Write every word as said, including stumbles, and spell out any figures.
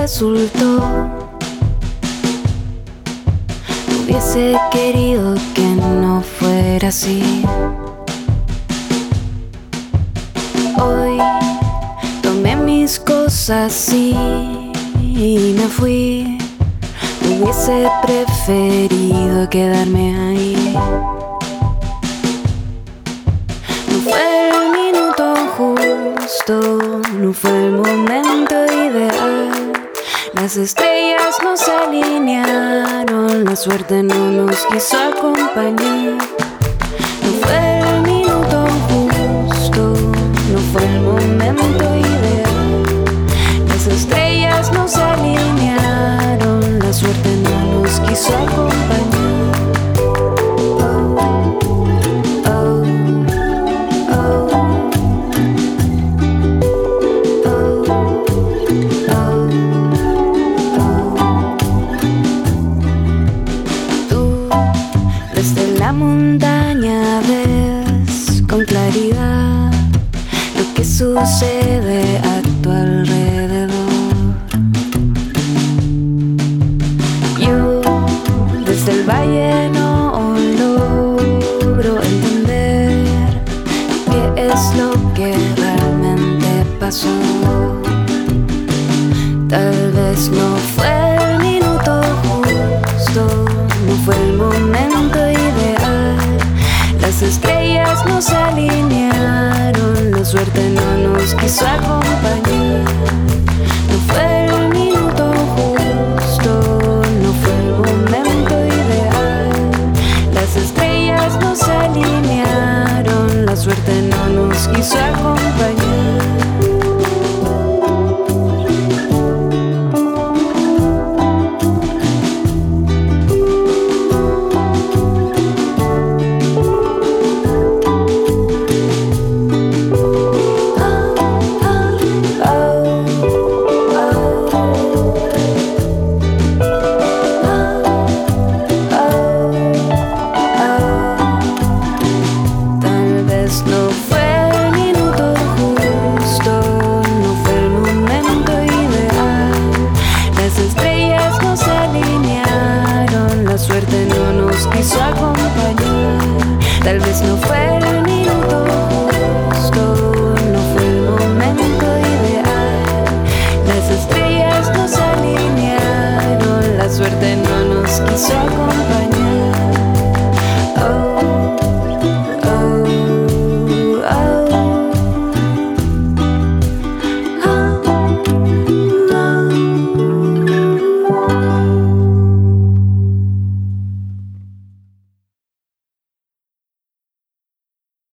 resultó. Hubiese querido que no fuera así. Hoy tomé mis cosas y me fui. Hubiese preferido quedarme ahí. No fue el minuto justo, no fue el momento ideal. Las estrellas no se alinearon, la suerte no nos quiso acompañar. No fue el minuto justo, no fue el momento ideal. Las estrellas no se alinearon, la suerte no nos quiso acompañar. La montaña ves con claridad lo que sucede a tu alrededor. Yo desde el valle no logro entender qué es lo que realmente pasó. Tal vez no fue el minuto justo, no fue el momento ideal. Las estrellas no se alinearon, la suerte no nos quiso acompañar. No fue el minuto justo, no fue el momento ideal. Las estrellas no se alinearon, la suerte no nos quiso acompañar. No fue el minuto justo, no fue el momento ideal. Las estrellas no se alinearon, la suerte no nos quiso acompañar. Tal vez no fue el minuto justo, no fue el momento ideal. Las estrellas no se alinearon, la suerte no nos quiso acompañar.